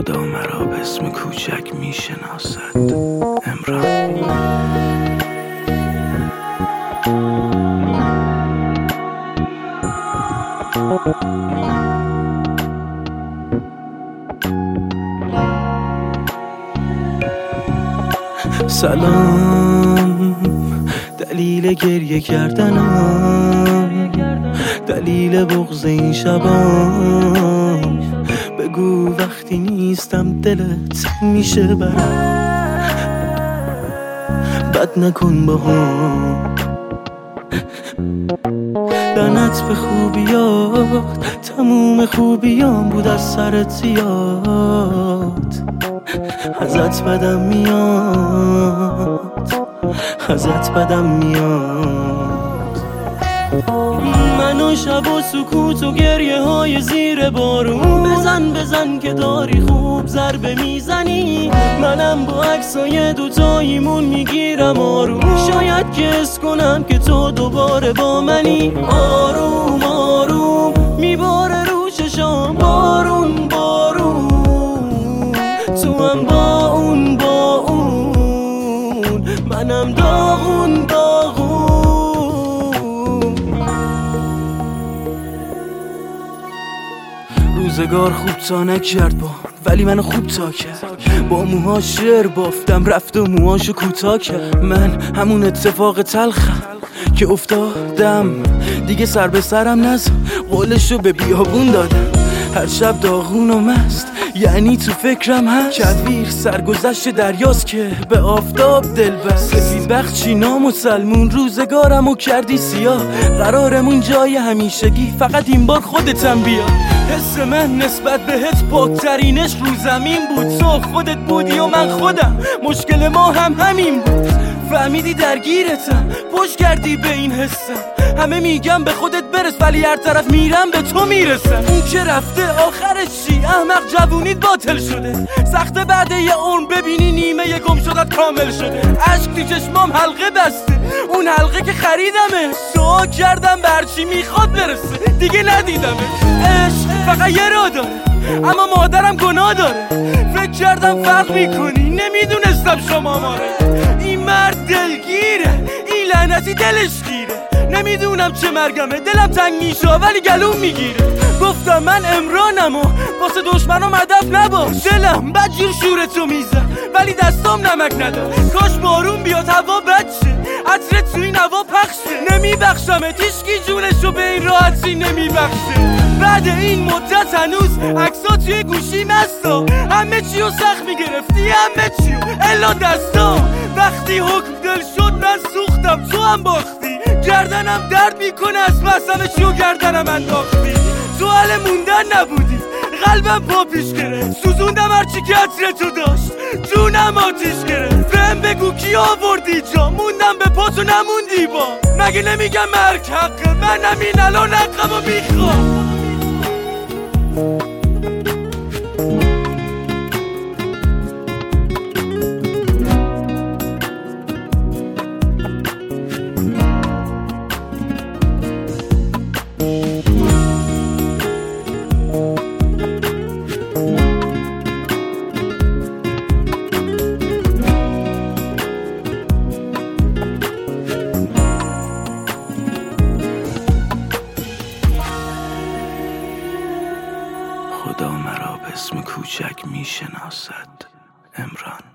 خدا مرا به اسم کوچک میشناسد. عمران. سلام، دلیل گریه کردنم، دلیل بغض این شبام. بگو وقتی نیستم دلت میشه برم، بد نکن با هم. لعنت به خوبیات، تموم خوبیام بود از سرت زیاد. ازت بدم میاد، ازت بدم میاد. من و شب و سکوت و گریه های زیر بارون. بزن که داری خوب ضربه میزنی. منم با عکسای دوتاییمون میگیرم آروم. شاید کس کنم که تو دوباره با منی. آروم آروم میباره رو چشام بارون بارون. تو هم با اون منم داغون داغون. روزگار خوب تا نکرد ولی منو خوب تا کرد. با موها شعر بافتم رفت و موهاشو کوتاه کرد. من همون اتفاق تلخم که افتادم دیگه، سر به سرم نزن، قولشو به بیابون دادم. هر شب داغون و مست، یعنی تو فکرم هست. کدویر سرگذشت دریاست که به آفتاب دل بست. سفید بخت چینام و سلمون، روزگارمو کردی سیاه. قرارمون جای همیشگی، فقط این بار خودتم بیا. حس من نسبت بهت پاکترینش رو زمین بود. تو خودت بودی و من خودم، مشکل ما هم همین بود. فهمیدی درگیرتم، پشت کردی به این حسم. همه میگم به خودت برس، ولی هر طرف میرم به تو میرسم. اون که رفته آخرش چی؟ احمق جوونیت باطل شده. سخته بعد یه عمر ببینی نیمه گم شدت کامل شده. عشق تو چشمام حلقه بسته، اون حلقه که خریدمه. دعا کردم به هرچی میخواد برسه، دیگه ندیدمه. عشق فقط یه راه داره، اما مادرم گناه داره. فکر کردم فرق میکنی، نمیدونستم شما ماره. این مرد دلگیره، این لعنتی دلش گیره. نمیدونم چه مرگمه، دلم تنگ میشه ولی گلوم میگیره. گفتم من عمرانم و واسه دشمنم هدف نباش. دلم بدجور شورتو میزن ولی دستام نمک نداره. کاش بارون بیاد هوا بچه، عطرت تو این هوا پخشه. نمیبخشمت، هیچکی جونشو به این راحتی نمیبخشه. بعد این مدت هنوز عکسات توی گوشی مستا. همه چیو سخت میگرفتی، همه چیو الا دستا. وقتی حکم دل شد من سوختم، تو هم باختی. گردنم درد میکنه از مسئله چیو گردنم انداختی. تو حال موندن نبودی، قلبم پا پیش گرفت. سوزوندم هرچی که عطرتو داشت، جونم آتیش گرفت. بهم بگو کی آوردی جا، موندم به پاتو نموندی با. مگه نمیگم مرگ حقه، من همین الان حقمو میخوام. خدا مرا به اسم کوچک میشناسد. عمران.